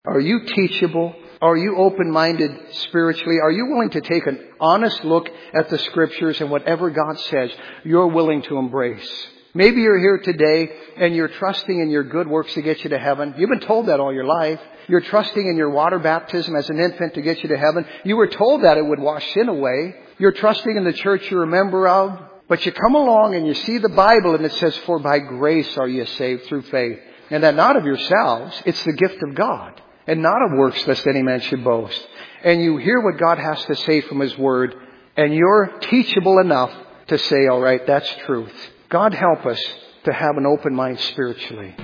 Are you teachable? Are you open-minded spiritually? Are you willing to take an honest look at the Scriptures and whatever God says you're willing to embrace? Maybe you're here today and you're trusting in your good works to get you to heaven. You've been told that all your life. You're trusting in your water baptism as an infant to get you to heaven. You were told that it would wash sin away. You're trusting in the church you're a member of. But you come along and you see the Bible and it says, "For by grace are you saved through faith." And that not of yourselves, it's the gift of God. And not of works, lest any man should boast. And you hear what God has to say from His Word, and you're teachable enough to say, all right, that's truth. God help us to have an open mind spiritually.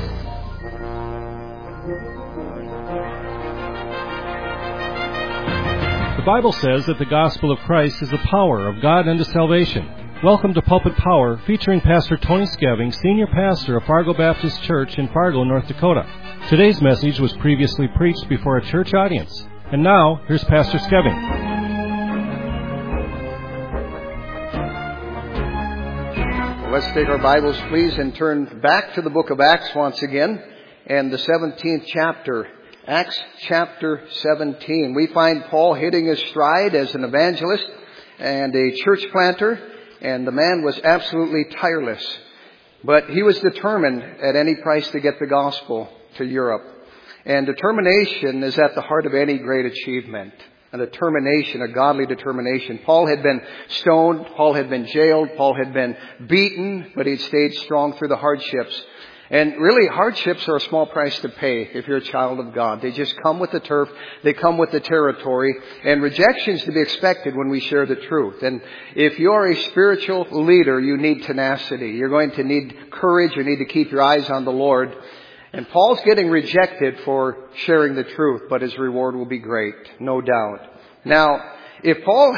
The Bible says that the gospel of Christ is the power of God unto salvation. Welcome to Pulpit Power, featuring Pastor Tony Skeving, Senior Pastor of Fargo Baptist Church in Fargo, North Dakota. Today's message was previously preached before a church audience. And now, here's Pastor Skeving. Let's take our Bibles, please, and turn back to the book of Acts once again, and the 17th chapter. Acts chapter 17. We find Paul hitting his stride as an evangelist and a church planter, and the man was absolutely tireless. But he was determined at any price to get the gospel to Europe. And determination is at the heart of any great achievement. A determination, a godly determination. Paul had been stoned, Paul had been jailed, Paul had been beaten, but he'd stayed strong through the hardships. And really, hardships are a small price to pay if you're a child of God. They just come with the turf. They come with the territory. And rejection's to be expected when we share the truth. And if you're a spiritual leader, you need tenacity. You're going to need courage. You need to keep your eyes on the Lord. And Paul's getting rejected for sharing the truth, but his reward will be great, no doubt. Now, if Paul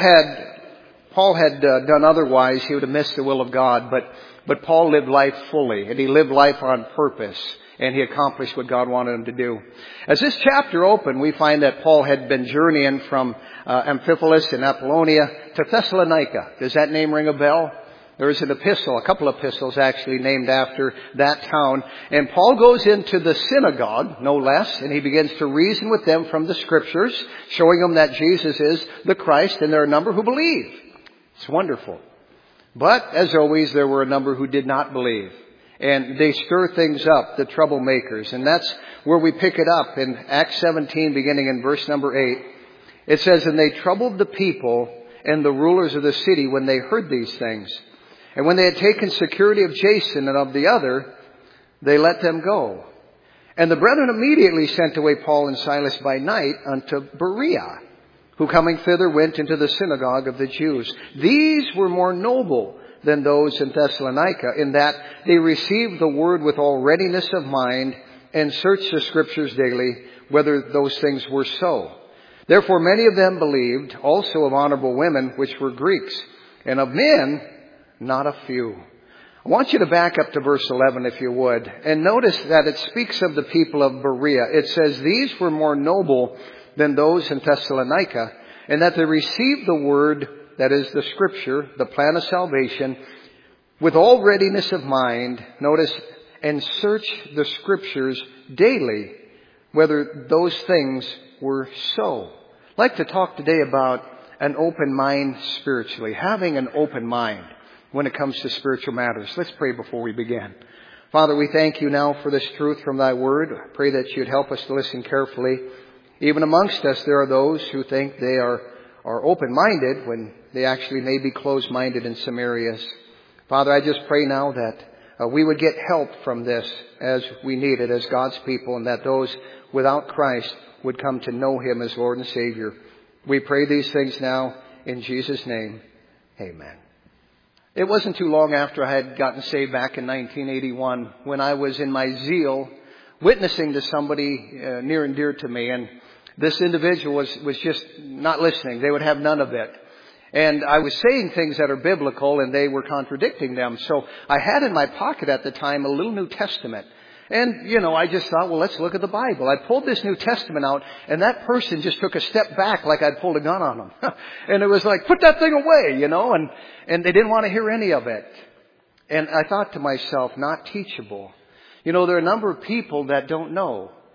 had done otherwise, he would have missed the will of God. But Paul lived life fully, and he lived life on purpose, and he accomplished what God wanted him to do. As this chapter opened, we find that Paul had been journeying from Amphipolis in Apollonia to Thessalonica. Does that name ring a bell? There is an epistle, a couple of epistles actually named after that town. And Paul goes into the synagogue, no less, and he begins to reason with them from the Scriptures, showing them that Jesus is the Christ, and there are a number who believe. It's wonderful. But, as always, there were a number who did not believe. And they stir things up, the troublemakers. And that's where we pick it up in Acts 17, beginning in verse number 8. It says, "And they troubled the people and the rulers of the city when they heard these things. And when they had taken security of Jason and of the other, they let them go. And the brethren immediately sent away Paul and Silas by night unto Berea, who coming thither went into the synagogue of the Jews. These were more noble than those in Thessalonica, in that they received the word with all readiness of mind, and searched the Scriptures daily, whether those things were so. Therefore many of them believed, also of honorable women, which were Greeks, and of men not a few." I want you to back up to verse 11, if you would, and notice that it speaks of the people of Berea. It says, "These were more noble than those in Thessalonica, and that they received the word," that is the Scripture, the plan of salvation, "with all readiness of mind," notice, "and search the Scriptures daily, whether those things were so." I'd like to talk today about an open mind spiritually, having an open mind when it comes to spiritual matters. Let's pray before we begin. Father, we thank you now for this truth from thy word. I pray that you'd help us to listen carefully. Even amongst us, there are those who think they are open-minded when they actually may be closed-minded in some areas. Father, I just pray now that we would get help from this as we need it as God's people, and that those without Christ would come to know Him as Lord and Savior. We pray these things now in Jesus' name. Amen. It wasn't too long after I had gotten saved back in 1981 when I was in my zeal witnessing to somebody near and dear to me. And this individual was just not listening. They would have none of it. And I was saying things that are biblical and they were contradicting them. So I had in my pocket at the time a little New Testament. And, I just thought, well, let's look at the Bible. I pulled this New Testament out, and that person just took a step back like I'd pulled a gun on them. And it was like, put that thing away, and they didn't want to hear any of it. And I thought to myself, not teachable. There are a number of people that don't know.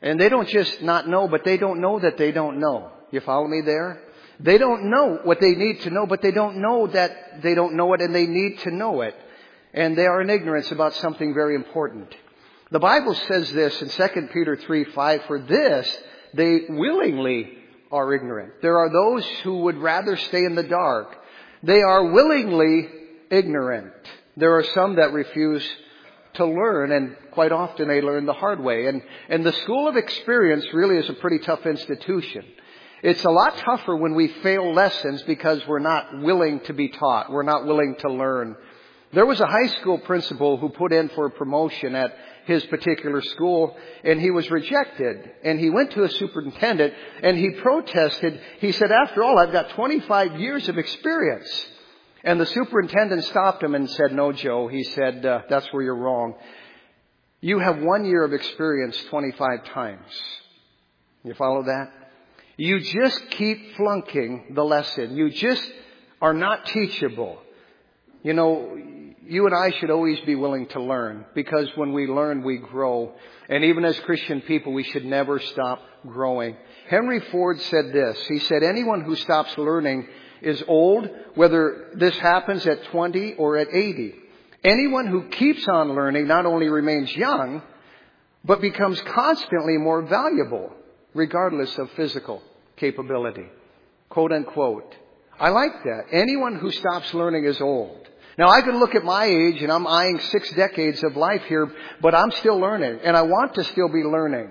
And they don't just not know, but they don't know that they don't know. You follow me there? They don't know what they need to know, but they don't know that they don't know it and they need to know it. And they are in ignorance about something very important. The Bible says this in 2 Peter 3:5, for this they willingly are ignorant. There are those who would rather stay in the dark. They are willingly ignorant. There are some that refuse to learn, and quite often they learn the hard way. And the school of experience really is a pretty tough institution. It's a lot tougher when we fail lessons because we're not willing to be taught. We're not willing to learn. There was a high school principal who put in for a promotion at his particular school, and he was rejected. And he went to a superintendent, and he protested. He said, after all, I've got 25 years of experience. And the superintendent stopped him and said, no, Joe. He said, that's where you're wrong. You have 1 year of experience 25 times. You follow that? You just keep flunking the lesson. You just are not teachable. You know, you and I should always be willing to learn, because when we learn, we grow. And even as Christian people, we should never stop growing. Henry Ford said this. He said, anyone who stops learning is old, whether this happens at 20 or at 80. Anyone who keeps on learning not only remains young, but becomes constantly more valuable, regardless of physical capability. Quote unquote. I like that. Anyone who stops learning is old. Now, I can look at my age, and I'm eyeing 6 decades of life here, but I'm still learning, and I want to still be learning.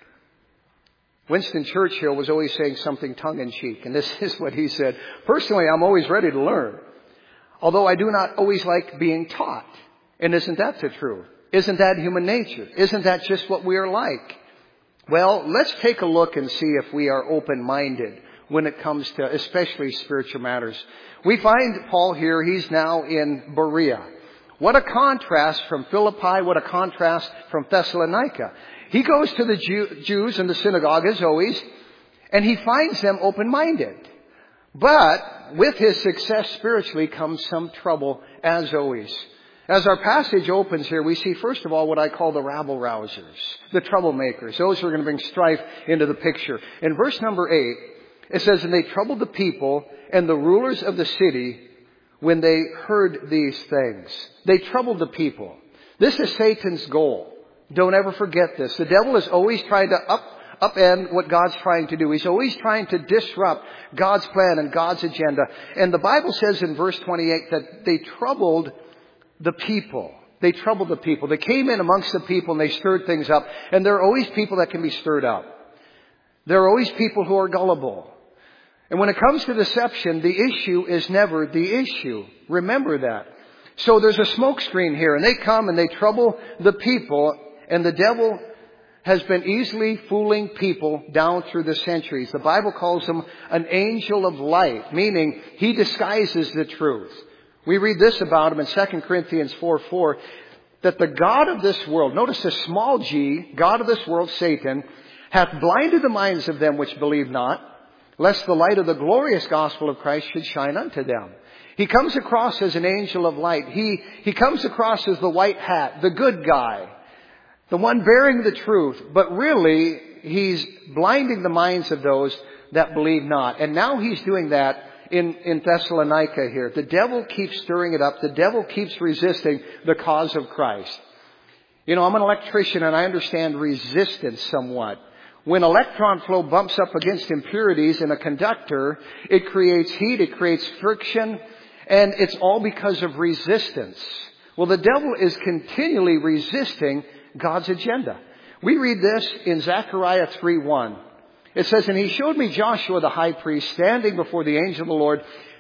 Winston Churchill was always saying something tongue-in-cheek, and this is what he said. Personally, I'm always ready to learn, although I do not always like being taught. And isn't that the truth? Isn't that human nature? Isn't that just what we are like? Well, let's take a look and see if we are open-minded when it comes to especially spiritual matters. We find Paul here. He's now in Berea. What a contrast from Philippi. What a contrast from Thessalonica. He goes to the Jews in the synagogue, as always, and he finds them open-minded. But with his success spiritually comes some trouble, as always. As our passage opens here, we see, first of all, what I call the rabble-rousers, the troublemakers, those who are going to bring strife into the picture. In verse number 8, it says, and they troubled the people and the rulers of the city when they heard these things. They troubled the people. This is Satan's goal. Don't ever forget this. The devil is always trying to upend what God's trying to do. He's always trying to disrupt God's plan and God's agenda. And the Bible says in verse 28 that they troubled the people. They troubled the people. They came in amongst the people and they stirred things up. And there are always people that can be stirred up. There are always people who are gullible. And when it comes to deception, the issue is never the issue. Remember that. So there's a smoke screen here, and they come and they trouble the people, and the devil has been easily fooling people down through the centuries. The Bible calls him an angel of light, meaning he disguises the truth. We read this about him in 2 Corinthians 4:4, that the God of this world, notice the small g, God of this world, Satan, hath blinded the minds of them which believe not, lest the light of the glorious gospel of Christ should shine unto them. He comes across as an angel of light. He comes across as the white hat, the good guy, the one bearing the truth. But really, he's blinding the minds of those that believe not. And now he's doing that in Thessalonica here. The devil keeps stirring it up. The devil keeps resisting the cause of Christ. You know, I'm an electrician and I understand resistance somewhat. When electron flow bumps up against impurities in a conductor, it creates heat, it creates friction, and it's all because of resistance. Well, the devil is continually resisting God's agenda. We read this in Zechariah 3:1. It says, and he showed me Joshua the high priest standing before the angel of the Lord,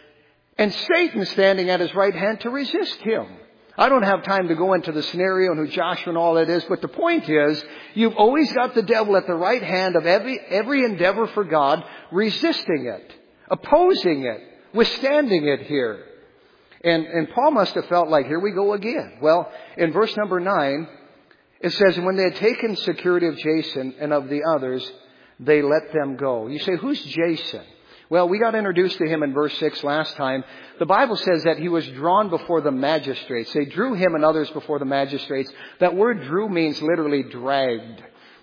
and Satan standing at his right hand to resist him. I don't have time to go into the scenario and who Joshua and all that is, but the point is, you've always got the devil at the right hand of every endeavor for God, resisting it, opposing it, withstanding it here. And Paul must have felt like, here we go again. Well, in verse number 9, it says, and when they had taken security of Jason and of the others, they let them go. You say, who's Jason? Well, we got introduced to him in verse 6 last time. The Bible says that he was drawn before the magistrates. They drew him and others before the magistrates. That word drew means literally dragged.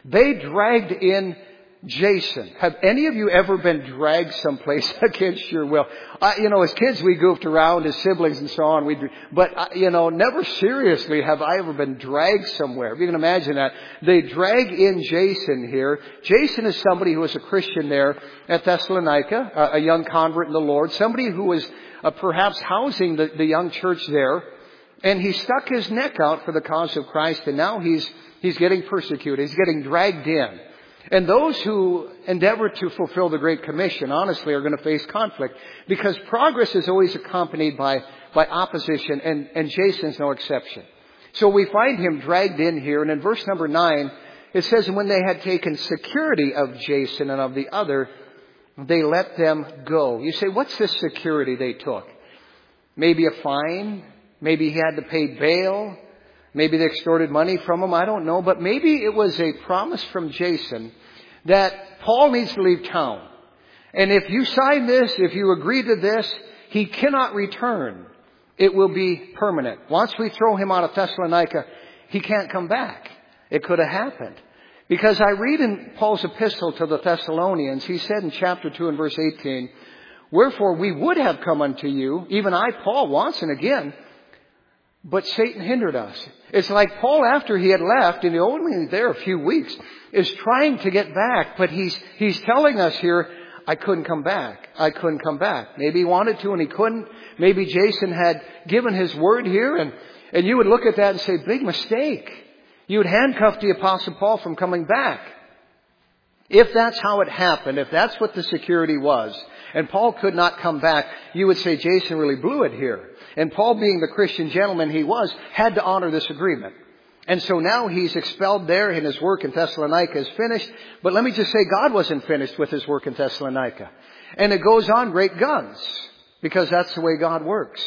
They dragged in Jason. Have any of you ever been dragged someplace against your will? As kids we goofed around, as siblings and so on. Never seriously have I ever been dragged somewhere. If you can imagine that. They drag in Jason here. Jason is somebody who was a Christian there at Thessalonica, a young convert in the Lord, somebody who was perhaps housing the young church there. And he stuck his neck out for the cause of Christ, and now he's getting persecuted. He's getting dragged in. And those who endeavor to fulfill the Great Commission, honestly, are going to face conflict, because progress is always accompanied by opposition, and Jason's no exception. So we find him dragged in here, and in verse number 9, it says, "And when they had taken security of Jason and of the other, they let them go." You say, what's this security they took? Maybe a fine? Maybe he had to pay bail? Maybe they extorted money from him. I don't know. But maybe it was a promise from Jason that Paul needs to leave town. And if you sign this, if you agree to this, he cannot return. It will be permanent. Once we throw him out of Thessalonica, he can't come back. It could have happened. Because I read in Paul's epistle to the Thessalonians, he said in chapter 2 and verse 18, "Wherefore we would have come unto you, even I, Paul, once and again, but Satan hindered us." It's like Paul, after he had left, and he only there a few weeks, is trying to get back. But he's telling us here, I couldn't come back. I couldn't come back. Maybe he wanted to and he couldn't. Maybe Jason had given his word here, and you would look at that and say, big mistake. You would handcuff the Apostle Paul from coming back. If that's how it happened, if that's what the security was, and Paul could not come back, you would say Jason really blew it here. And Paul, being the Christian gentleman he was, had to honor this agreement. And so now he's expelled there, and his work in Thessalonica is finished. But let me just say, God wasn't finished with his work in Thessalonica. And it goes on great guns, because that's the way God works.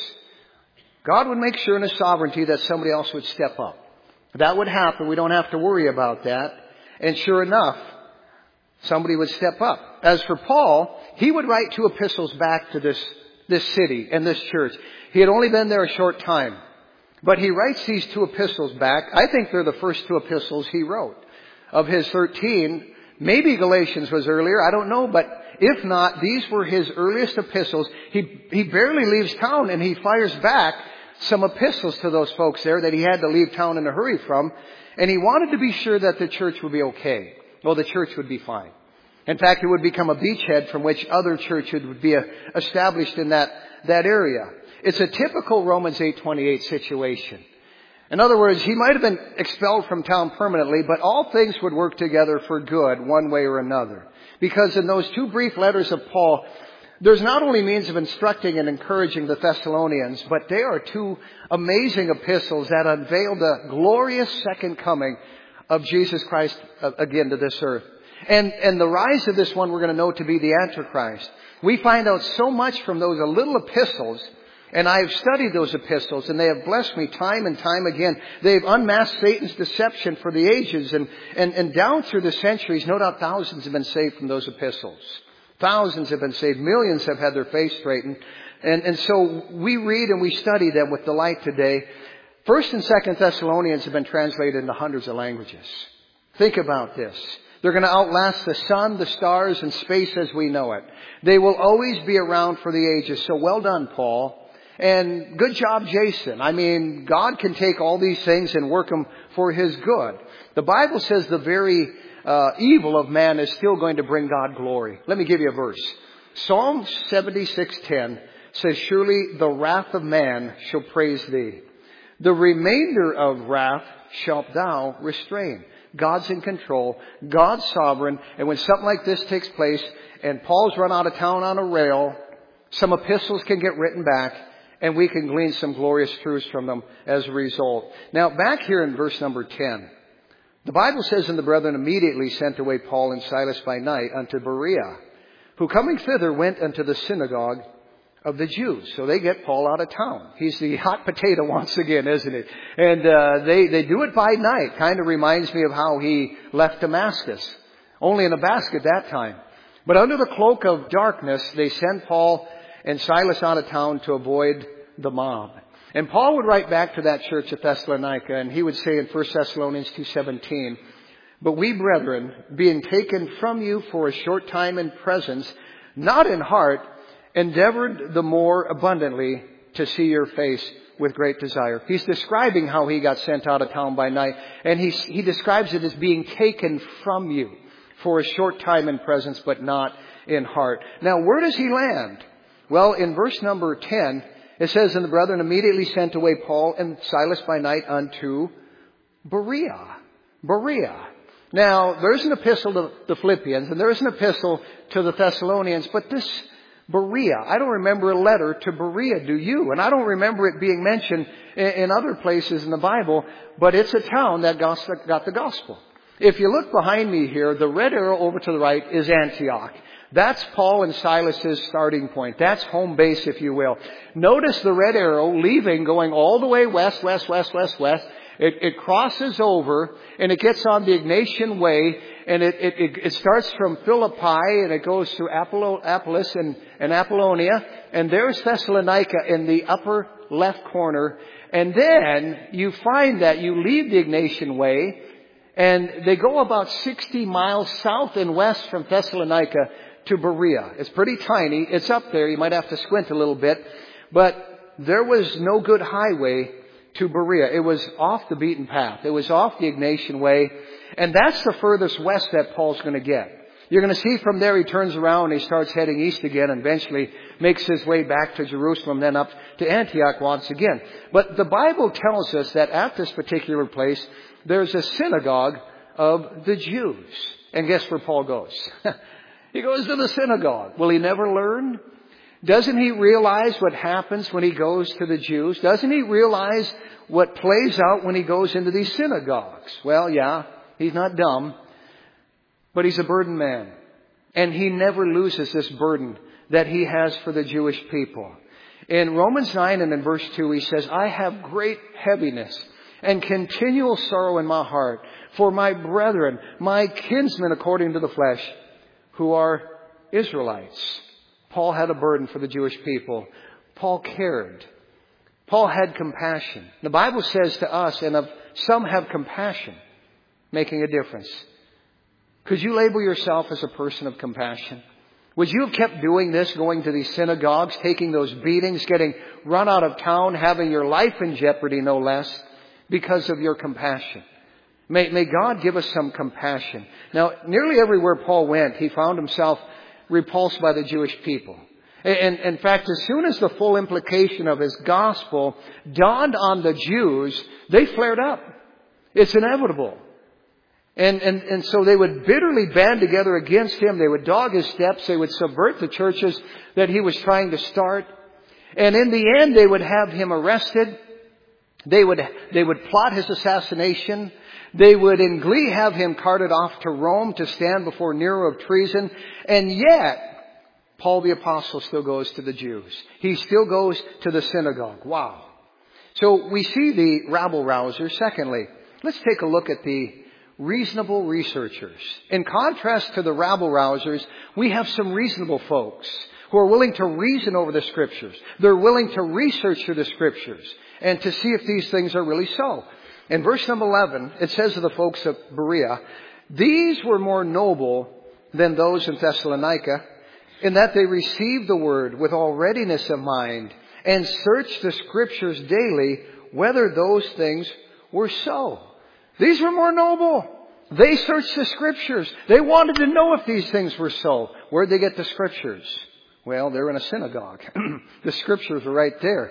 God would make sure in his sovereignty that somebody else would step up. That would happen. We don't have to worry about that. And sure enough, somebody would step up. As for Paul, he would write 2 epistles back to this city and this church. He had only been there a short time. But he writes these 2 epistles back. I think they're the first 2 epistles he wrote. Of his 13, maybe Galatians was earlier, I don't know. But if not, these were his earliest epistles. He barely leaves town, and he fires back some epistles to those folks there that he had to leave town in a hurry from. And he wanted to be sure that the church would be okay. Well, the church would be fine. In fact, it would become a beachhead from which other churches would be established in that area. It's a typical Romans 8:28 situation. In other words, he might have been expelled from town permanently, but all things would work together for good one way or another. Because in those 2 brief letters of Paul, there's not only means of instructing and encouraging the Thessalonians, but they are 2 amazing epistles that unveil the glorious second coming of Jesus Christ again to this earth. And the rise of this one we're going to know to be the Antichrist. We find out so much from those little epistles, and I've studied those epistles, and they have blessed me time and time again. They've unmasked Satan's deception for the ages, and down through the centuries, no doubt thousands have been saved from those epistles. Thousands have been saved. Millions have had their face straightened. And so we read and we study them with delight today. 1st and 2nd Thessalonians have been translated into hundreds of languages. Think about this. They're going to outlast the sun, the stars, and space as we know it. They will always be around for the ages. So well done, Paul. And good job, Jason. I mean, God can take all these things and work them for his good. The Bible says the very evil of man is still going to bring God glory. Let me give you a verse. Psalm 76:10 says, "Surely the wrath of man shall praise thee. The remainder of wrath shalt thou restrain." God's in control. God's sovereign. And when something like this takes place and Paul's run out of town on a rail, some epistles can get written back and we can glean some glorious truths from them as a result. Now, back here in verse number 10, the Bible says, "And the brethren immediately sent away Paul and Silas by night unto Berea, who coming thither went unto the synagogue of the Jews." So they get Paul out of town. He's the hot potato once again, isn't he? And they do it by night. Kind of reminds me of how he left Damascus. Only in a basket that time. But under the cloak of darkness, they send Paul and Silas out of town to avoid the mob. And Paul would write back to that church at Thessalonica, and he would say in 1 Thessalonians 2:17, But we, brethren, being taken from you for a short time in presence, not in heart, endeavored the more abundantly to see your face with great desire. He's describing how he got sent out of town by night, and he describes it as being taken from you for a short time in presence, but not in heart. Now, where does he land? Well, in verse number 10, it says, and the brethren immediately sent away Paul and Silas by night unto Berea. Berea. Now, there's an epistle to the Philippians, and there's an epistle to the Thessalonians, but this Berea, I don't remember a letter to Berea, do you? And I don't remember it being mentioned in other places in the Bible, but it's a town that got the gospel. If you look behind me here, the red arrow over to the right is Antioch. That's Paul and Silas's starting point. That's home base, if you will. Notice the red arrow leaving, going all the way west. It crosses over and it gets on the Ignatian Way, and it starts from Philippi and it goes to Apollos and Apollonia, and there's Thessalonica in the upper left corner. And then you find that you leave the Ignatian Way and they go about 60 miles south and west from Thessalonica to Berea. It's pretty tiny. It's up there. You might have to squint a little bit. But there was no good highway to Berea. It was off the beaten path. It was off the Ignatian Way. And that's the furthest west that Paul's going to get. You're going to see from there he turns around and he starts heading east again and eventually makes his way back to Jerusalem, then up to Antioch once again. But the Bible tells us that at this particular place, there's a synagogue of the Jews. And guess where Paul goes? He goes to the synagogue. Will he never learn? Doesn't he realize what happens when he goes to the Jews? Doesn't he realize what plays out when he goes into these synagogues? Well, yeah, he's not dumb, but he's a burdened man. And he never loses this burden that he has for the Jewish people. In Romans 9 and in verse 2, he says, I have great heaviness and continual sorrow in my heart for my brethren, my kinsmen according to the flesh, who are Israelites. Paul had a burden for the Jewish people. Paul cared. Paul had compassion. The Bible says to us, and of some have compassion, making a difference. Could you label yourself as a person of compassion? Would you have kept doing this, going to these synagogues, taking those beatings, getting run out of town, having your life in jeopardy, no less, because of your compassion? May God give us some compassion. Now, nearly everywhere Paul went, he found himself repulsed by the Jewish people. And in fact, as soon as the full implication of his gospel dawned on the Jews, they flared up. It's inevitable. And so they would bitterly band together against him. They would dog his steps. They would subvert the churches that he was trying to start. And in the end, they would have him arrested. They would plot his assassination. They would in glee have him carted off to Rome to stand before Nero of treason. And yet, Paul the Apostle still goes to the Jews. He still goes to the synagogue. Wow. So we see the rabble-rousers. Secondly, let's take a look at the reasonable researchers. In contrast to the rabble-rousers, we have some reasonable folks who are willing to reason over the Scriptures. They're willing to research through the Scriptures and to see if these things are really so. In verse number 11, it says of the folks of Berea, these were more noble than those in Thessalonica, in that they received the word with all readiness of mind and searched the Scriptures daily whether those things were so. These were more noble. They searched the Scriptures. They wanted to know if these things were so. Where'd they get the Scriptures? Well, they're in a synagogue. The Scriptures are right there.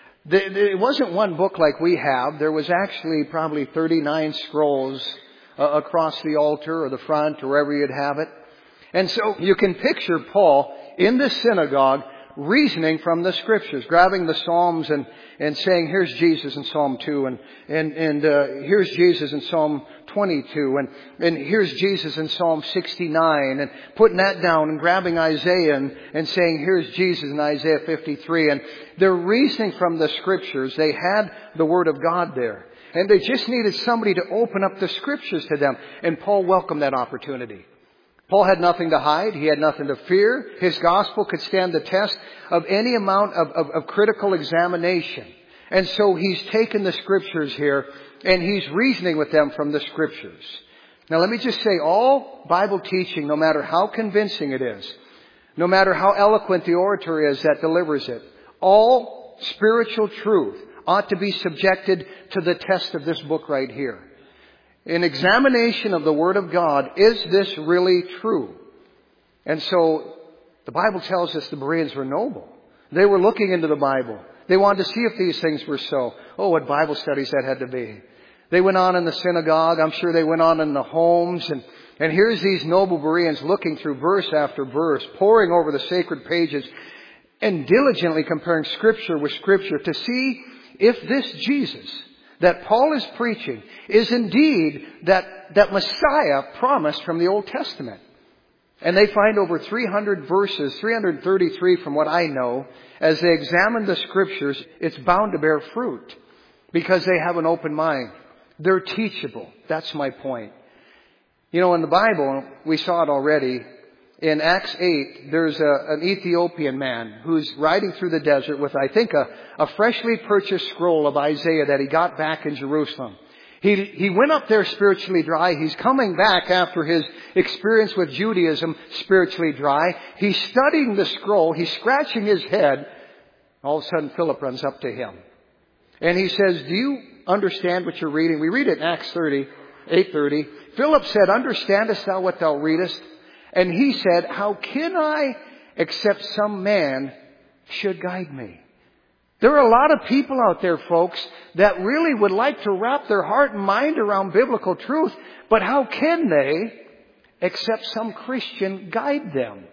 It wasn't one book like we have. There was actually probably 39 scrolls across the altar or the front or wherever you'd have it. And so you can picture Paul in the synagogue reasoning from the Scriptures, grabbing the Psalms and saying, here's Jesus in Psalm 2 and here's Jesus in Psalm 22 and here's Jesus in Psalm 69 and putting that down and grabbing Isaiah and saying, here's Jesus in Isaiah 53. And they're reasoning from the Scriptures. They had the Word of God there. And they just needed somebody to open up the Scriptures to them. And Paul welcomed that opportunity. Paul had nothing to hide. He had nothing to fear. His gospel could stand the test of any amount of critical examination. And so he's taken the Scriptures here and he's reasoning with them from the Scriptures. Now let me just say, all Bible teaching, no matter how convincing it is, no matter how eloquent the orator is that delivers it, all spiritual truth ought to be subjected to the test of this book right here. An examination of the Word of God, is this really true? And so, the Bible tells us the Bereans were noble. They were looking into the Bible. They wanted to see if these things were so. Oh, what Bible studies that had to be. They went on in the synagogue. I'm sure they went on in the homes. And here's these noble Bereans looking through verse after verse, poring over the sacred pages, and diligently comparing Scripture with Scripture to see if this Jesus that Paul is preaching is indeed that Messiah promised from the Old Testament. And they find over 300 verses, 333 from what I know, as they examine the Scriptures, it's bound to bear fruit because they have an open mind. They're teachable. That's my point. You know, in the Bible, we saw it already. In Acts 8, there's an Ethiopian man who's riding through the desert with, I think, a freshly purchased scroll of Isaiah that he got back in Jerusalem. He went up there spiritually dry. He's coming back after his experience with Judaism spiritually dry. He's studying the scroll. He's scratching his head. All of a sudden, Philip runs up to him. And he says, do you understand what you're reading? We read it in Acts 8:30. Philip said, understandest thou what thou readest? And he said, how can I except some man should guide me? There are a lot of people out there, folks, that really would like to wrap their heart and mind around biblical truth. But how can they except some Christian guide them?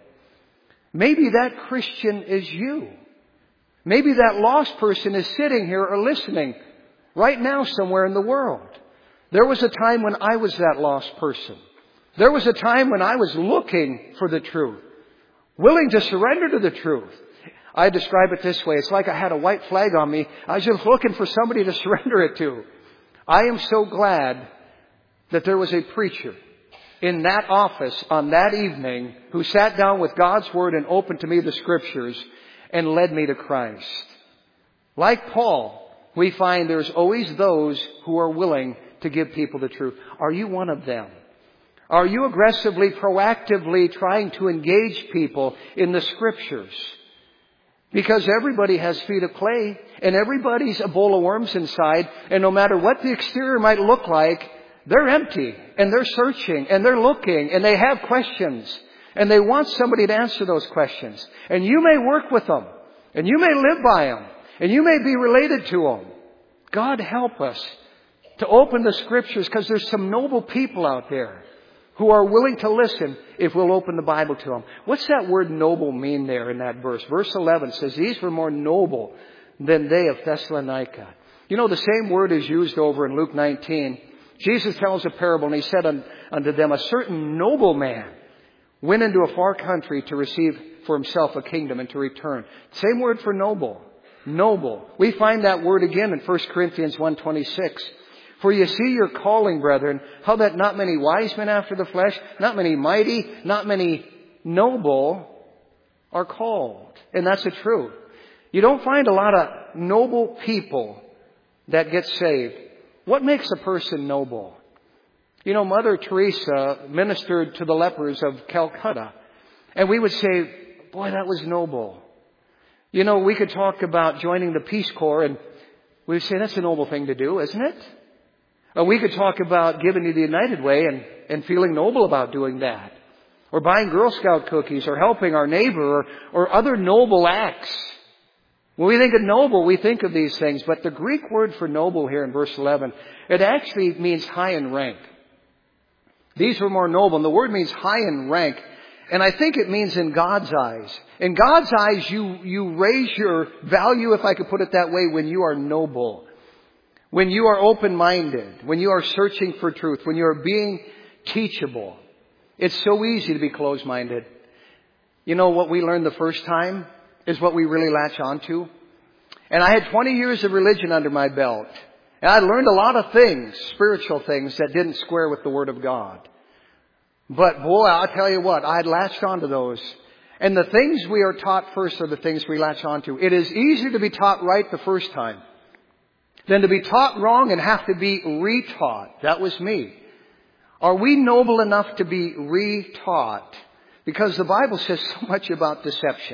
Maybe that Christian is you. Maybe that lost person is sitting here or listening right now somewhere in the world. There was a time when I was that lost person. There was a time when I was looking for the truth, willing to surrender to the truth. I describe it this way. It's like I had a white flag on me. I was just looking for somebody to surrender it to. I am so glad that there was a preacher in that office on that evening who sat down with God's Word and opened to me the Scriptures and led me to Christ. Like Paul, we find there's always those who are willing to give people the truth. Are you one of them? Are you aggressively, proactively trying to engage people in the Scriptures? Because everybody has feet of clay and everybody's a bowl of worms inside. And no matter what the exterior might look like, they're empty and they're searching and they're looking and they have questions and they want somebody to answer those questions. And you may work with them and you may live by them and you may be related to them. God help us to open the Scriptures, because there's some noble people out there who are willing to listen if we'll open the Bible to them. What's that word noble mean there in that verse? Verse 11 says, these were more noble than they of Thessalonica. You know, the same word is used over in Luke 19. Jesus tells a parable, and he said unto them, a certain noble man went into a far country to receive for himself a kingdom and to return. Same word for noble. Noble. We find that word again in 1 Corinthians 1:26. For you see your calling, brethren, how that not many wise men after the flesh, not many mighty, not many noble are called. And that's the truth. You don't find a lot of noble people that get saved. What makes a person noble? You know, Mother Teresa ministered to the lepers of Calcutta. And we would say, boy, that was noble. You know, we could talk about joining the Peace Corps, and we would say that's a noble thing to do, isn't it? Or we could talk about giving to the United Way and feeling noble about doing that. Or buying Girl Scout cookies, or helping our neighbor, or other noble acts. When we think of noble, we think of these things. But the Greek word for noble here in verse 11, it actually means high in rank. These were more noble. And the word means high in rank. And I think it means in God's eyes. In God's eyes, you raise your value, if I could put it that way, when you are noble. When you are open-minded, when you are searching for truth, when you are being teachable. It's so easy to be closed-minded. You know, what we learned the first time is what we really latch onto. And I had 20 years of religion under my belt. And I learned a lot of things, spiritual things, that didn't square with the Word of God. But boy, I'll tell you what, I had latched onto those. And the things we are taught first are the things we latch onto. It is easier to be taught right the first time than to be taught wrong and have to be retaught. That was me. Are we noble enough to be re-taught? Because the Bible says so much about deception.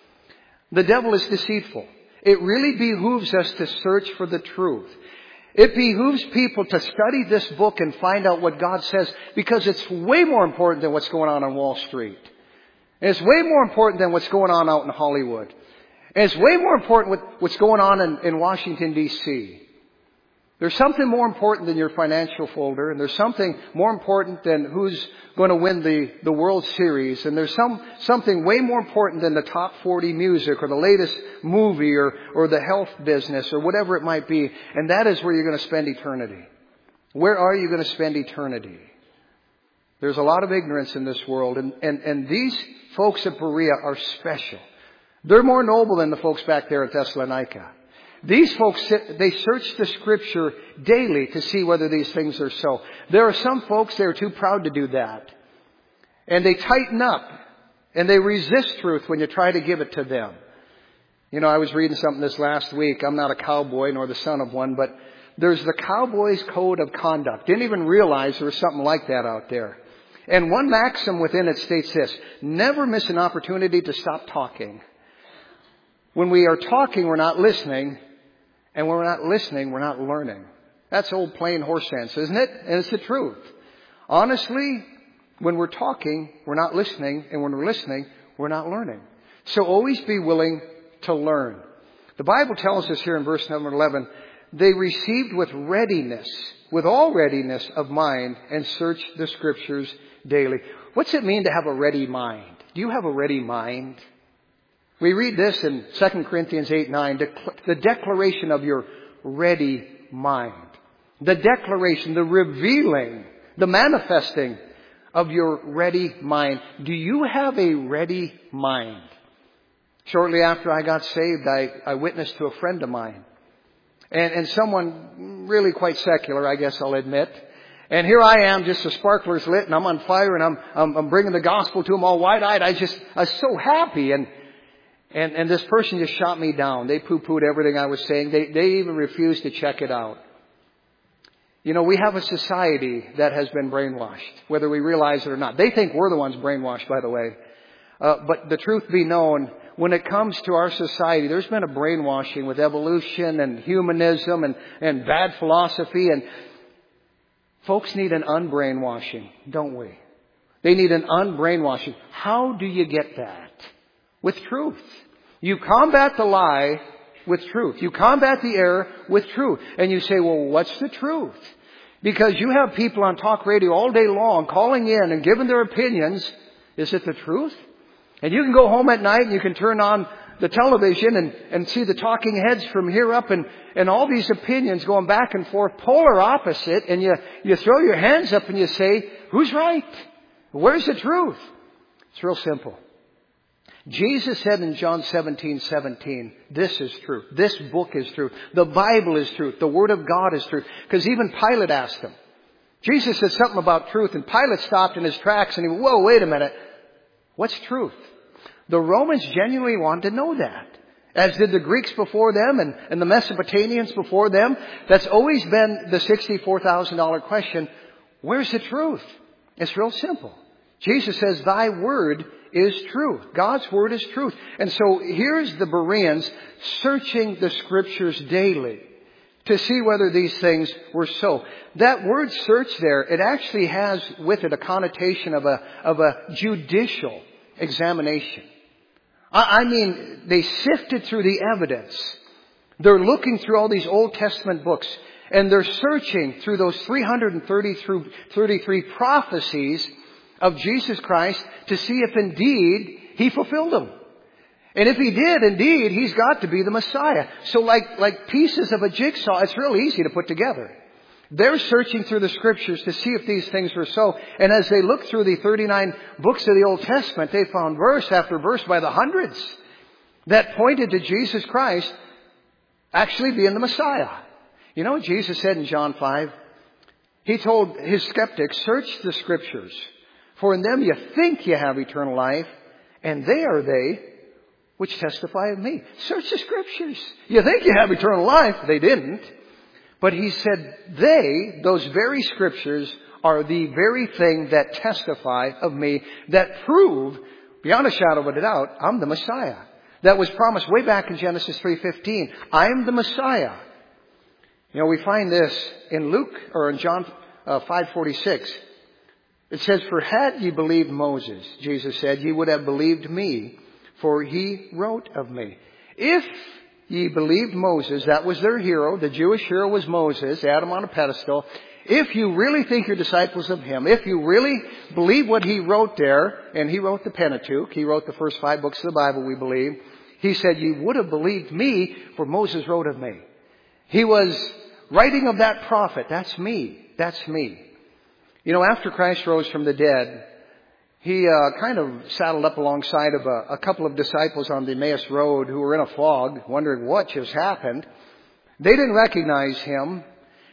The devil is deceitful. It really behooves us to search for the truth. It behooves people to study this book and find out what God says, because it's way more important than what's going on Wall Street. And it's way more important than what's going on out in Hollywood. And it's way more important with what's going on in Washington, D.C. There's something more important than your financial folder, and there's something more important than who's going to win the World Series, and there's something way more important than the top 40 music or the latest movie or the health business or whatever it might be, and that is where you're going to spend eternity. Where are you going to spend eternity? There's a lot of ignorance in this world, and these folks at Berea are special. They're more noble than the folks back there at Thessalonica. These folks, they search the Scripture daily to see whether these things are so. There are some folks that are too proud to do that. And they tighten up. And they resist truth when you try to give it to them. You know, I was reading something this last week. I'm not a cowboy nor the son of one, but there's the Cowboy's Code of Conduct. Didn't even realize there was something like that out there. And one maxim within it states this: never miss an opportunity to stop talking. When we are talking, we're not listening. And when we're not listening, we're not learning. That's old plain horse sense, isn't it? And it's the truth. Honestly, when we're talking, we're not listening. And when we're listening, we're not learning. So always be willing to learn. The Bible tells us here in verse number 11, they received with readiness, with all readiness of mind, and searched the Scriptures daily. What's it mean to have a ready mind? Do you have a ready mind? We read this in 2 Corinthians 8:9, the declaration of your ready mind. The declaration, the revealing, the manifesting of your ready mind. Do you have a ready mind? Shortly after I got saved, I witnessed to a friend of mine. And someone really quite secular, I guess I'll admit. And here I am, just the sparklers lit, and I'm on fire, and I'm bringing the gospel to him all wide-eyed. I was so happy. And this person just shot me down. They poo-pooed everything I was saying. They even refused to check it out. You know, we have a society that has been brainwashed, whether we realize it or not. They think we're the ones brainwashed, by the way. But the truth be known, when it comes to our society, there's been a brainwashing with evolution and humanism and bad philosophy. And folks need an unbrainwashing, don't we? They need an unbrainwashing. How do you get that? With truth. You combat the lie with truth. You combat the error with truth. And you say, well, what's the truth? Because you have people on talk radio all day long calling in and giving their opinions. Is it the truth? And you can go home at night and you can turn on the television and see the talking heads from here up and all these opinions going back and forth, polar opposite. And you throw your hands up and you say, who's right? Where's the truth? It's real simple. Jesus said in John 17:17, this is truth. This book is truth. The Bible is truth. The Word of God is truth. Because even Pilate asked him. Jesus said something about truth, and Pilate stopped in his tracks and he went, whoa, wait a minute. What's truth? The Romans genuinely wanted to know that. As did the Greeks before them and the Mesopotamians before them. That's always been the $64,000 question. Where's the truth? It's real simple. Jesus says, thy word is truth. God's word is truth. And so here's the Bereans searching the Scriptures daily to see whether these things were so. That word search there, it actually has with it a connotation of a judicial examination. I mean, they sifted through the evidence. They're looking through all these Old Testament books, and they're searching through those 333 prophecies of Jesus Christ to see if indeed He fulfilled them. And if He did, indeed, He's got to be the Messiah. So like pieces of a jigsaw, it's real easy to put together. They're searching through the Scriptures to see if these things were so. And as they looked through the 39 books of the Old Testament, they found verse after verse by the hundreds that pointed to Jesus Christ actually being the Messiah. You know what Jesus said in John 5? He told His skeptics, search the Scriptures, for in them you think you have eternal life, and they are they which testify of me. Search the Scriptures. You think you have eternal life. They didn't. But He said those very Scriptures, are the very thing that testify of me, that prove, beyond a shadow of a doubt, I'm the Messiah. That was promised way back in Genesis 3:15. I'm the Messiah. You know, we find this in Luke, or in John 5:46. It says, "For had ye believed Moses," Jesus said, "ye would have believed me, for he wrote of me." If ye believed Moses, that was their hero, the Jewish hero was Moses, they had him on a pedestal. If you really think you're disciples of him, if you really believe what he wrote there, and he wrote the Pentateuch, he wrote the first 5 books of the Bible, we believe, he said, "You would have believed me, for Moses wrote of me." He was writing of that prophet. That's me. That's me. You know, after Christ rose from the dead, he kind of saddled up alongside of a couple of disciples on the Emmaus Road who were in a fog, wondering what just happened. They didn't recognize him.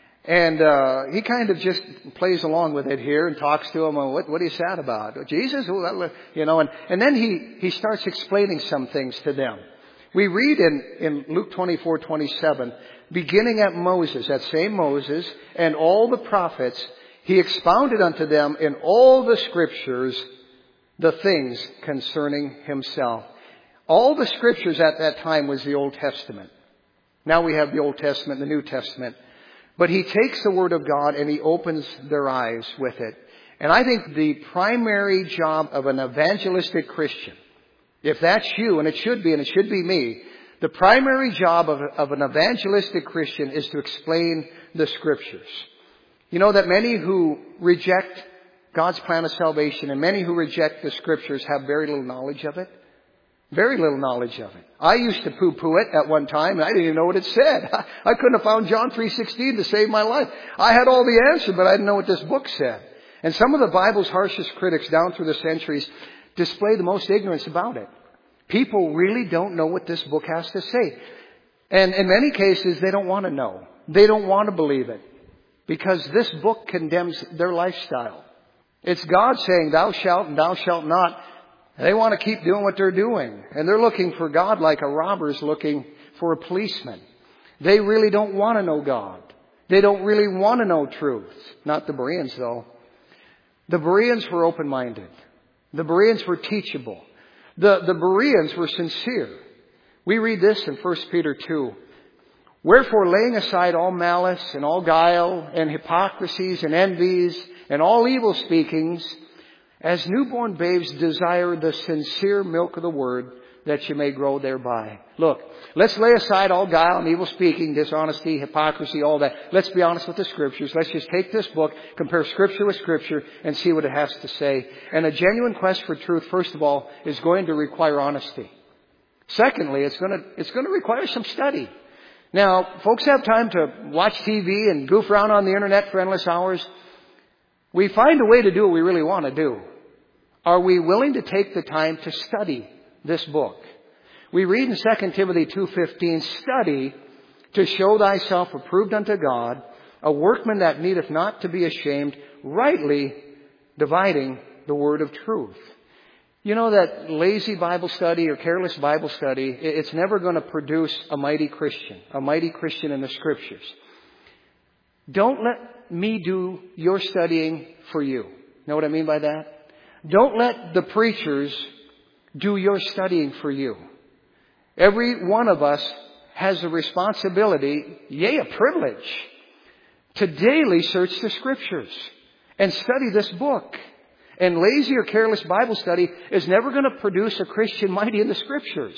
And he kind of just plays along with it here and talks to them. What are you sad about? Jesus? You know, and then he starts explaining some things to them. We read in Luke 24:27, beginning at Moses, that same Moses, and all the prophets, he expounded unto them in all the scriptures the things concerning himself. All the scriptures at that time was the Old Testament. Now we have the Old Testament and the New Testament. But he takes the Word of God and he opens their eyes with it. And I think the primary job of an evangelistic Christian, if that's you, and it should be me, the primary job of an evangelistic Christian is to explain the Scriptures. You know that many who reject God's plan of salvation and many who reject the Scriptures have very little knowledge of it. Very little knowledge of it. I used to poo-poo it at one time, and I didn't even know what it said. I couldn't have found John 3:16 to save my life. I had all the answer, but I didn't know what this book said. And some of the Bible's harshest critics down through the centuries display the most ignorance about it. People really don't know what this book has to say. And in many cases, they don't want to know. They don't want to believe it. Because this book condemns their lifestyle. It's God saying, "Thou shalt and thou shalt not." They want to keep doing what they're doing. And they're looking for God like a robber's looking for a policeman. They really don't want to know God. They don't really want to know truth. Not the Bereans, though. The Bereans were open-minded. The Bereans were teachable. The Bereans were sincere. We read this in 1 Peter 2. "Wherefore, laying aside all malice and all guile and hypocrisies and envies and all evil speakings, as newborn babes desire the sincere milk of the word, that you may grow thereby." Look, let's lay aside all guile and evil speaking, dishonesty, hypocrisy, all that. Let's be honest with the Scriptures. Let's just take this book, compare Scripture with Scripture, and see what it has to say. And a genuine quest for truth, first of all, is going to require honesty. Secondly, it's going to require some study. Now, folks have time to watch TV and goof around on the internet for endless hours. We find a way to do what we really want to do. Are we willing to take the time to study this book? We read in 2 Timothy 2:15, "Study to show thyself approved unto God, a workman that needeth not to be ashamed, rightly dividing the word of truth." You know that lazy Bible study or careless Bible study, it's never going to produce a mighty Christian in the Scriptures. Don't let me do your studying for you. Know what I mean by that? Don't let the preachers do your studying for you. Every one of us has a responsibility, yea, a privilege, to daily search the Scriptures and study this book. And lazy or careless Bible study is never going to produce a Christian mighty in the Scriptures.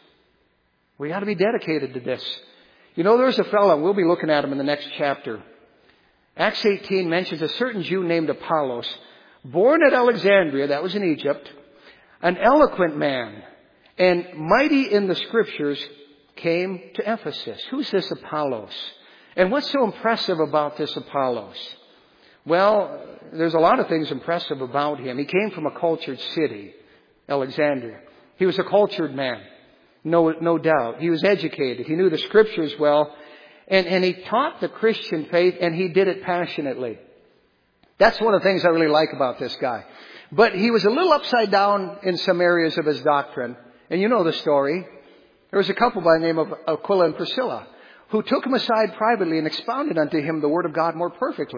We got to be dedicated to this. You know, there's a fellow, we'll be looking at him in the next chapter. Acts 18 mentions a certain Jew named Apollos, born at Alexandria, that was in Egypt, an eloquent man, and mighty in the Scriptures, came to Ephesus. Who's this Apollos? And what's so impressive about this Apollos? Well, there's a lot of things impressive about him. He came from a cultured city, Alexandria. He was a cultured man, no doubt. He was educated. He knew the Scriptures well. And he taught the Christian faith, and he did it passionately. That's one of the things I really like about this guy. But he was a little upside down in some areas of his doctrine. And you know the story. There was a couple by the name of Aquila and Priscilla who took him aside privately and expounded unto him the Word of God more perfectly.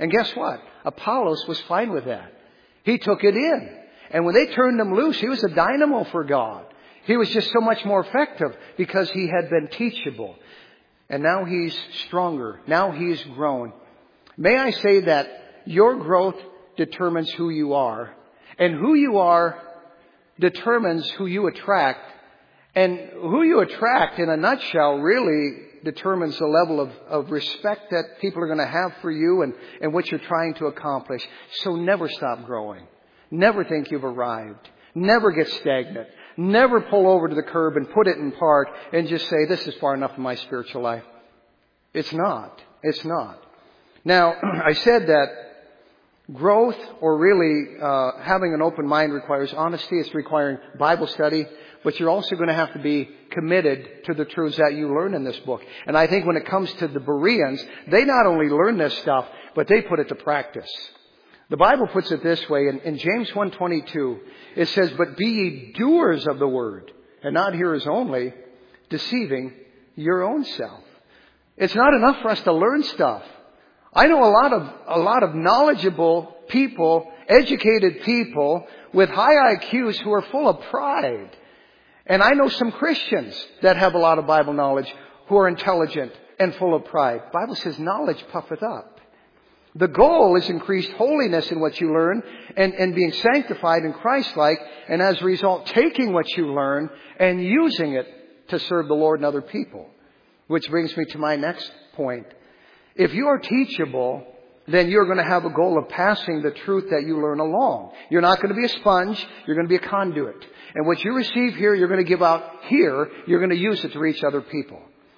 And guess what? Apollos was fine with that. He took it in. And when they turned him loose, he was a dynamo for God. He was just so much more effective because he had been teachable. And now he's stronger. Now he's grown. May I say that your growth determines who you are. And who you are determines who you attract. And who you attract, in a nutshell, really determines the level of respect that people are going to have for you and what you're trying to accomplish. So never stop growing. Never think you've arrived. Never get stagnant. Never pull over to the curb and put it in park and just say, this is far enough in my spiritual life. It's not. It's not. Now, I said that growth, or really having an open mind, requires honesty. It's requiring Bible study. But you're also going to have to be committed to the truths that you learn in this book. And I think when it comes to the Bereans, they not only learn this stuff, but they put it to practice. The Bible puts it this way in James 1:22. It says, but be ye doers of the word, and not hearers only, deceiving your own self. It's not enough for us to learn stuff. I know a lot of knowledgeable people, educated people with high IQs who are full of pride. And I know some Christians that have a lot of Bible knowledge who are intelligent and full of pride. The Bible says knowledge puffeth up. The goal is increased holiness in what you learn and being sanctified in Christ-like, and as a result, taking what you learn and using it to serve the Lord and other people. Which brings me to my next point. If you are teachable, then you're going to have a goal of passing the truth that you learn along. You're not going to be a sponge. You're going to be a conduit. And what you receive here, you're going to give out here. You're going to use it to reach other people.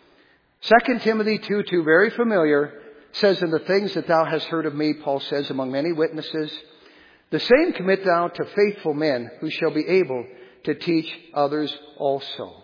2 Timothy 2:2, very familiar, says, in the things that thou hast heard of me, Paul says, among many witnesses, the same commit thou to faithful men who shall be able to teach others also.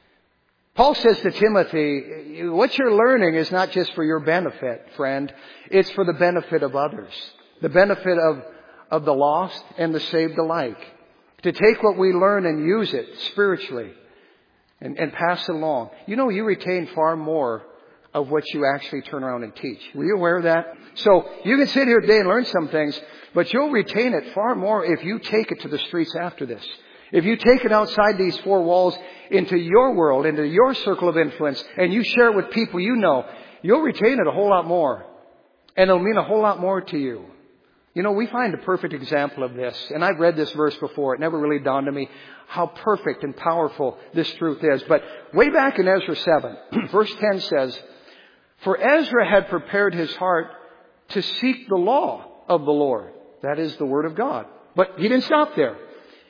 Paul says to Timothy, what you're learning is not just for your benefit, friend. It's for the benefit of others. The benefit of the lost and the saved alike. To take what we learn and use it spiritually and pass it along. You know, you retain far more of what you actually turn around and teach. Were you aware of that? So you can sit here today and learn some things, but you'll retain it far more if you take it to the streets after this. If you take it outside these four walls into your world, into your circle of influence, and you share it with people you know, you'll retain it a whole lot more. And it'll mean a whole lot more to you. You know, we find a perfect example of this. And I've read this verse before. It never really dawned on me how perfect and powerful this truth is. But way back in Ezra 7, verse 10 says, for Ezra had prepared his heart to seek the law of the Lord. That is the Word of God. But he didn't stop there.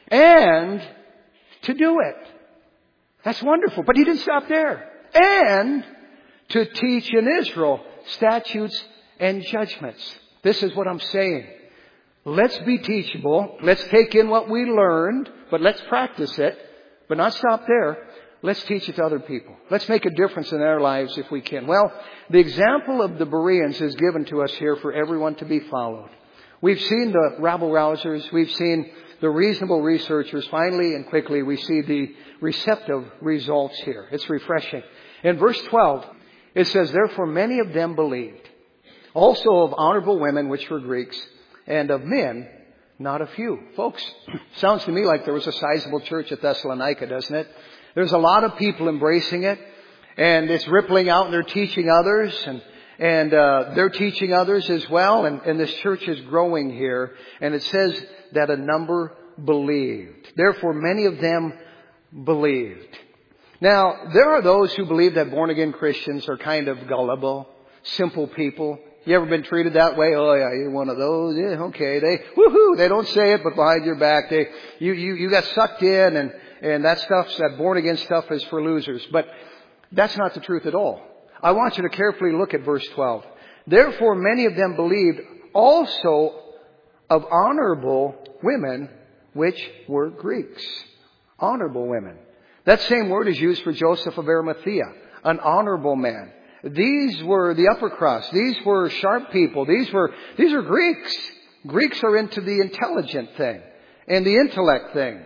And to do it. That's wonderful. But he didn't stop there. And to teach in Israel statutes and judgments. This is what I'm saying. Let's be teachable. Let's take in what we learned, but let's practice it. But not stop there. Let's teach it to other people. Let's make a difference in their lives if we can. Well, the example of the Bereans is given to us here for everyone to be followed. We've seen the rabble-rousers. We've seen the reasonable researchers. Finally and quickly, we see the receptive results here. It's refreshing. In verse 12, it says, therefore many of them believed. Also of honorable women, which were Greeks, and of men, not a few. Folks, sounds to me like there was a sizable church at Thessalonica, doesn't it? There's a lot of people embracing it, and it's rippling out, and they're teaching others, and they're teaching others as well, and this church is growing here, and it says that a number believed. Therefore, many of them believed. Now, there are those who believe that born-again Christians are kind of gullible, simple people. You ever been treated that way? Oh yeah, you're one of those. Yeah, okay. They don't say it, but behind your back, you got sucked in, and that born again stuff is for losers. But that's not the truth at all. I want you to carefully look at verse 12. Therefore, many of them believed also of honorable women, which were Greeks. Honorable women. That same word is used for Joseph of Arimathea, an honorable man. These were the upper crust. These were sharp people. These are Greeks. Greeks are into the intelligent thing and the intellect thing.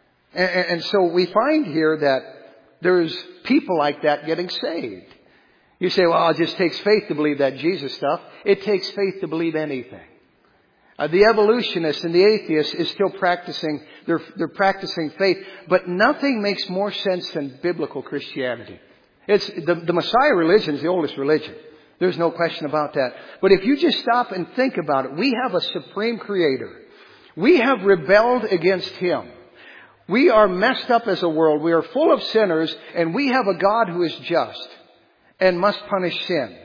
And so we find here that there's people like that getting saved. You say, well, it just takes faith to believe that Jesus stuff. It takes faith to believe anything. The evolutionist and the atheist is still practicing, they're practicing faith, but nothing makes more sense than biblical Christianity. It's the Messiah religion is the oldest religion. There's no question about that. But if you just stop and think about it, we have a supreme creator. We have rebelled against Him. We are messed up as a world. We are full of sinners, and we have a God who is just and must punish sin.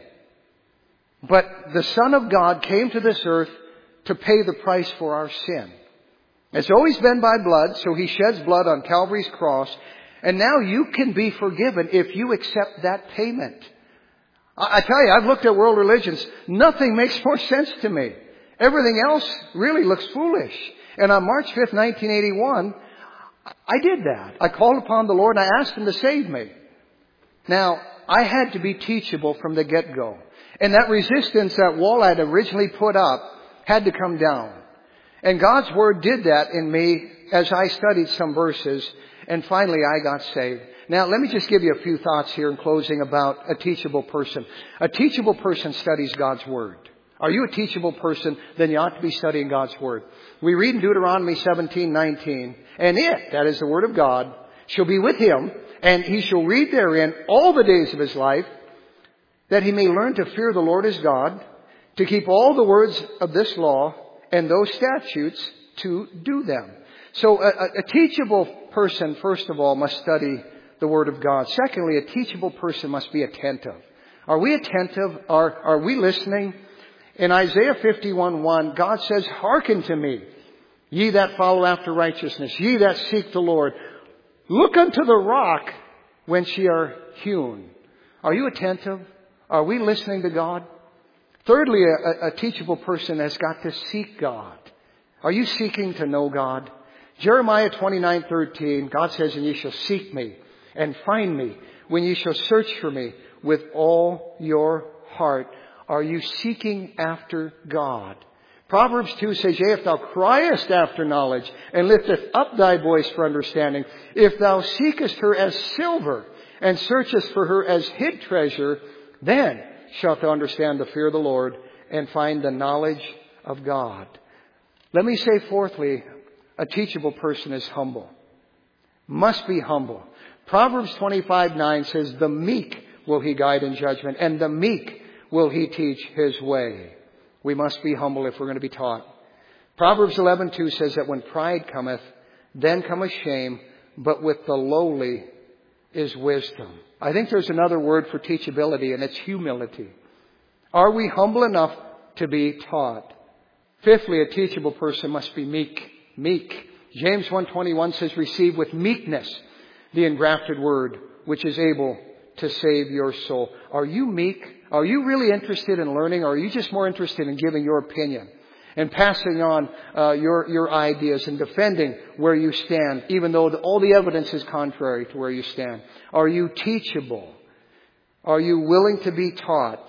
But the Son of God came to this earth to pay the price for our sin. It's always been by blood, so He sheds blood on Calvary's cross, and now you can be forgiven if you accept that payment. I tell you, I've looked at world religions. Nothing makes more sense to me. Everything else really looks foolish. And on March 5th, 1981, I did that. I called upon the Lord and I asked Him to save me. Now, I had to be teachable from the get-go. And that resistance, that wall I'd originally put up, had to come down. And God's Word did that in me as I studied some verses. And finally, I got saved. Now, let me just give you a few thoughts here in closing about a teachable person. A teachable person studies God's Word. Are you a teachable person? Then you ought to be studying God's Word. We read in Deuteronomy 17:19, and it, that is the Word of God, shall be with him, and he shall read therein all the days of his life, that he may learn to fear the Lord his God, to keep all the words of this law and those statutes to do them. So a teachable person, first of all, must study the Word of God. Secondly, a teachable person must be attentive. Are we attentive? Are we listening? In Isaiah 51:1, God says, hearken to me, ye that follow after righteousness, ye that seek the Lord. Look unto the rock whence ye are hewn. Are you attentive? Are we listening to God? Thirdly, a teachable person has got to seek God. Are you seeking to know God? Jeremiah 29:13, God says, and ye shall seek me and find me when ye shall search for me with all your heart. Are you seeking after God? Proverbs 2 says, yea, if thou criest after knowledge and lifteth up thy voice for understanding, if thou seekest her as silver and searchest for her as hid treasure, then shalt thou understand the fear of the Lord and find the knowledge of God. Let me say fourthly, a teachable person is humble. Must be humble. Proverbs 25:9 says, the meek will he guide in judgment, and the meek will he teach his way. We must be humble if we're going to be taught. Proverbs 11:2 says that when pride cometh, then cometh shame, but with the lowly is wisdom. I think there's another word for teachability, and it's humility. Are we humble enough to be taught? Fifthly, a teachable person must be meek. Meek. James 1:21 says, receive with meekness the engrafted word, which is able to save your soul. Are you meek? Are you really interested in learning, or are you just more interested in giving your opinion and passing on your ideas and defending where you stand, even though all the evidence is contrary to where you stand? Are you teachable? Are you willing to be taught?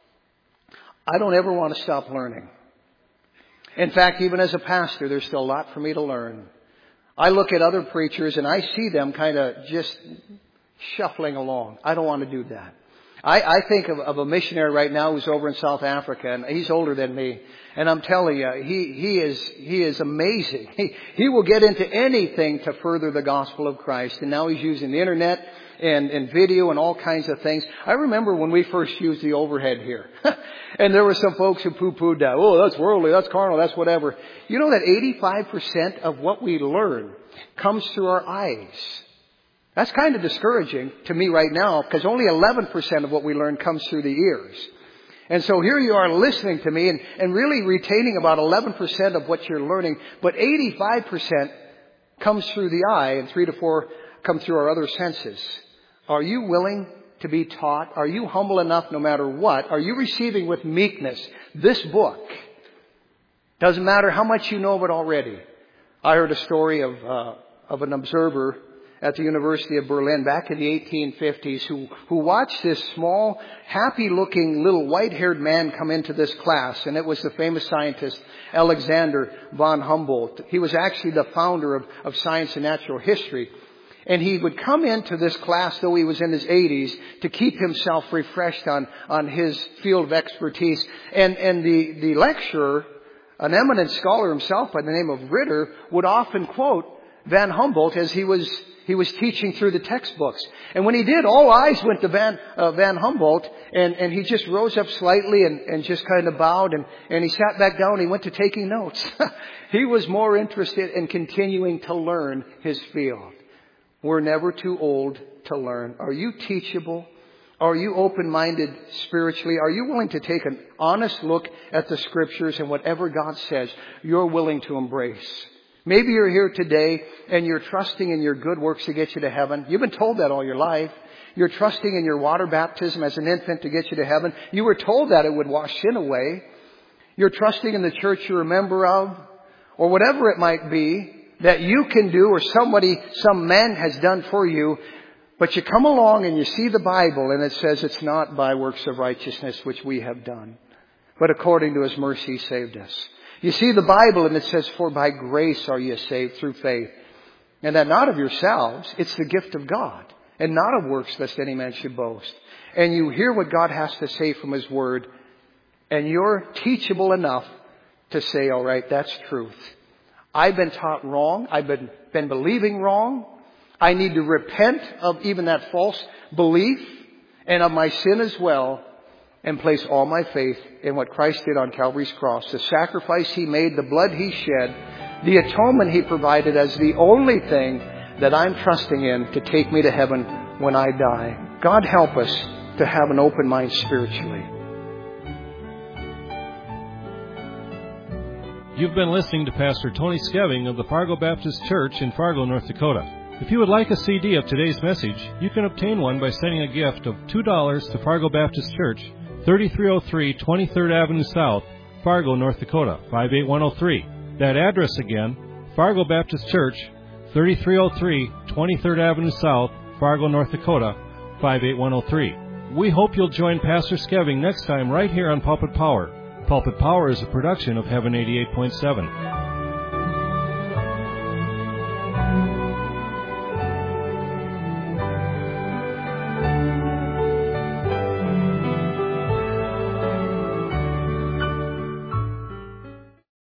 I don't ever want to stop learning. In fact, even as a pastor, there's still a lot for me to learn. I look at other preachers and I see them kind of just shuffling along. I don't want to do that. I think of a missionary right now who's over in South Africa, and he's older than me. And I'm telling you, he is amazing. He will get into anything to further the gospel of Christ. And now he's using the internet and video and all kinds of things. I remember when we first used the overhead here. And there were some folks who poo-pooed that. Oh, that's worldly, that's carnal, that's whatever. You know that 85% of what we learn comes through our eyes. That's kind of discouraging to me right now, because only 11% of what we learn comes through the ears. And so here you are listening to me and really retaining about 11% of what you're learning, but 85% comes through the eye and 3 to 4 come through our other senses. Are you willing to be taught? Are you humble enough no matter what? Are you receiving with meekness this book? Doesn't matter how much you know of it already. I heard a story of an observer at the University of Berlin back in the 1850s who watched this small, happy-looking little white-haired man come into this class. And it was the famous scientist Alexander von Humboldt. He was actually the founder of science and natural history. And he would come into this class, though he was in his 80s, to keep himself refreshed on his field of expertise. And the lecturer, an eminent scholar himself by the name of Ritter, would often quote Van Humboldt as he was teaching through the textbooks. And when he did, all eyes went to Van Humboldt, and he just rose up slightly and just kind of bowed, and he sat back down and he went to taking notes. He was more interested in continuing to learn his field. We're never too old to learn. Are you teachable? Are you open-minded spiritually? Are you willing to take an honest look at the Scriptures and whatever God says you're willing to embrace? Maybe you're here today and you're trusting in your good works to get you to heaven. You've been told that all your life. You're trusting in your water baptism as an infant to get you to heaven. You were told that it would wash sin away. You're trusting in the church you're a member of, or whatever it might be that you can do or some man has done for you. But you come along and you see the Bible and it says it's not by works of righteousness which we have done, but according to His mercy He saved us. You see the Bible and it says, for by grace are you saved through faith. And that not of yourselves, it's the gift of God. And not of works lest any man should boast. And you hear what God has to say from His Word. And you're teachable enough to say, all right, that's truth. I've been taught wrong. I've been believing wrong. I need to repent of even that false belief and of my sin as well, and place all my faith in what Christ did on Calvary's cross. The sacrifice He made, the blood He shed, the atonement He provided as the only thing that I'm trusting in to take me to heaven when I die. God help us to have an open mind spiritually. You've been listening to Pastor Tony Skeving of the Fargo Baptist Church in Fargo, North Dakota. If you would like a CD of today's message, you can obtain one by sending a gift of $2 to Fargo Baptist Church, 3303 23rd Avenue South, Fargo, North Dakota, 58103. That address again, Fargo Baptist Church, 3303 23rd Avenue South, Fargo, North Dakota, 58103. We hope you'll join Pastor Skeving next time right here on Pulpit Power. Pulpit Power is a production of Heaven 88.7.